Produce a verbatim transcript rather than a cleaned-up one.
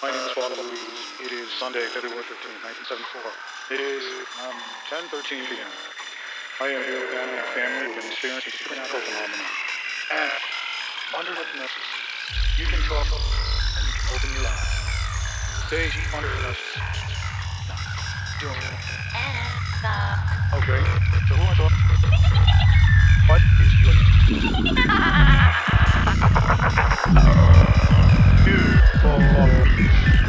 My name is Father Louise. It is Sunday, February fifteenth, nineteen seventy-four. It is um, ten thirteen p.m. I am here with Anna and our family who have been experiencing supernatural phenomena. And under hypnosis, you can talk and you can open your eyes. Stay under hypnosis. No, don't. Okay, so who am I talking to? What is your name? You, Father Louise.